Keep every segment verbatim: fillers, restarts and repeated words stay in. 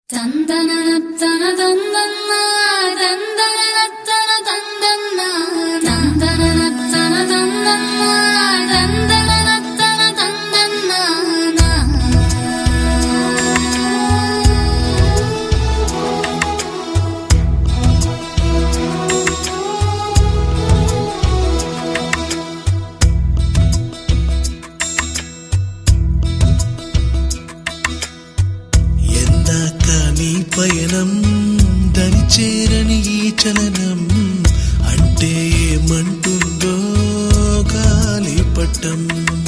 పయనం దరిచేరని ఈ చలనం అంటే ఏమంటుందో గాలిపటం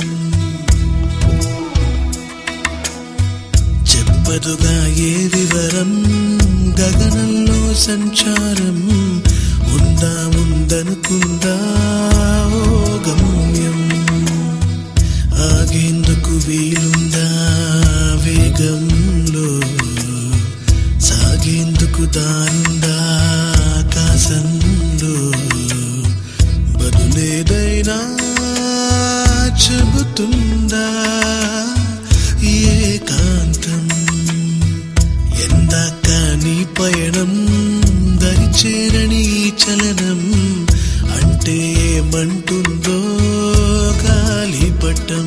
చెప్పదుగా ఏ వివరం గగనంలో సంచారం ఉందా ఉందనుకుందా ఓ గమ్యం ఆగేందుకు వీలుందా వేగంలో సాగేందుకు దారుందా ఆకాశంలో బదులేదైనా చెబుతుందా ఏకాంతం ఎందాక నీ పయనం దరిచేరని చలనం అంటే ఏమంటుందో గాలిపటం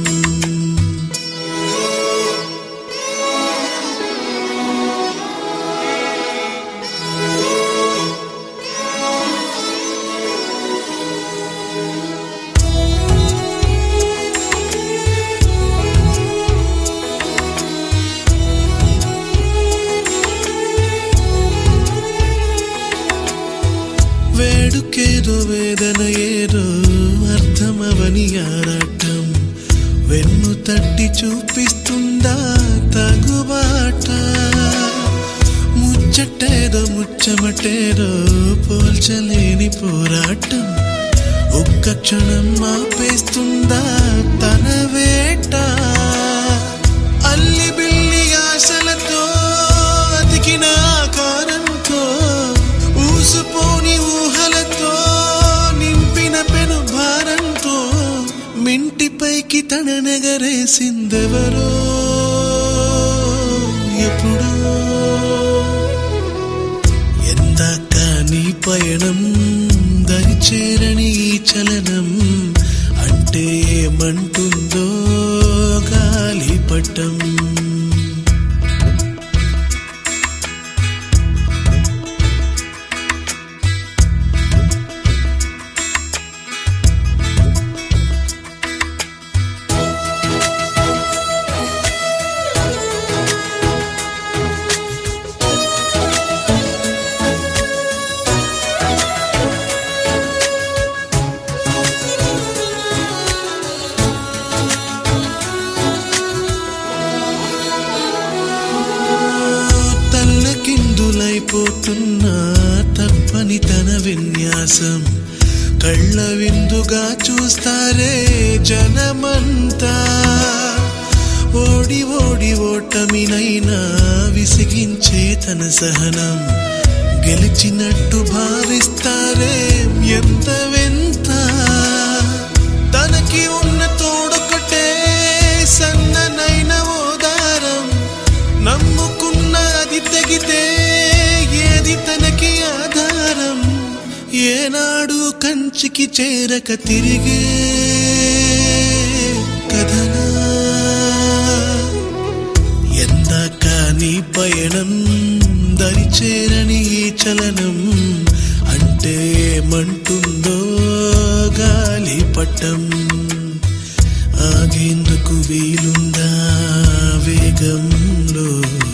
వేడుకేదో వేదన ఏదో అర్థమవని ఆరాటం వెన్ను తట్టి చూపిస్తుందా తగుబాట ముచ్చటేదో ముచ్చమటేదో పోల్చలేని పోరాటం ఒక్క క్షణం ఆపేస్తుందా తన వేట అల్లి బిల్లి ఆశలతో అతికిన ఆకారంతో ఊసుపోని ఊహలతో నింపిన పెను భారంతో మింటిపైకి తన నగరేసిందెవరో ఎప్పుడో ఎందాక నీ పయనం దరిచేరని చలనం అంటే ఏమంటుందో గాలిపటం పోతున్నా తప్పని తన విన్యాసం కళ్ళ విందుగా చూస్తారే జనమంతా ఓడి ఓడి ఓటమినైనా విసిగించే తన సహనం గెలిచినట్టు భావిస్తారే ఎంత వింత తనకి ఉన్న తోడొకటే సన్ననైన ఓదారం నమ్ముకున్న అది తెగితే తనకి ఆధారం ఏనాడు కంచికి చేరక తిరిగే కథనా ఎందాక నీ పయనం దరిచేరని చలనం అంటే ఏమంటుందో గాలిపటం ఆగేందుకు వీలుందా వేగంలో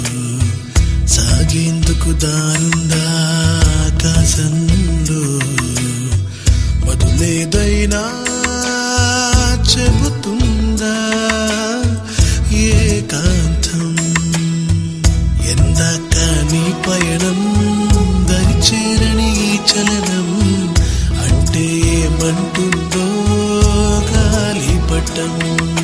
సాగేందుకు దారుందా ఆకాశంలో బదులేదైనా చెబుతుందా ఏకాంతం ఎందాక నీ పయనం దరిచేరని చలనం అంటే ఏమంటుందో గాలిపటం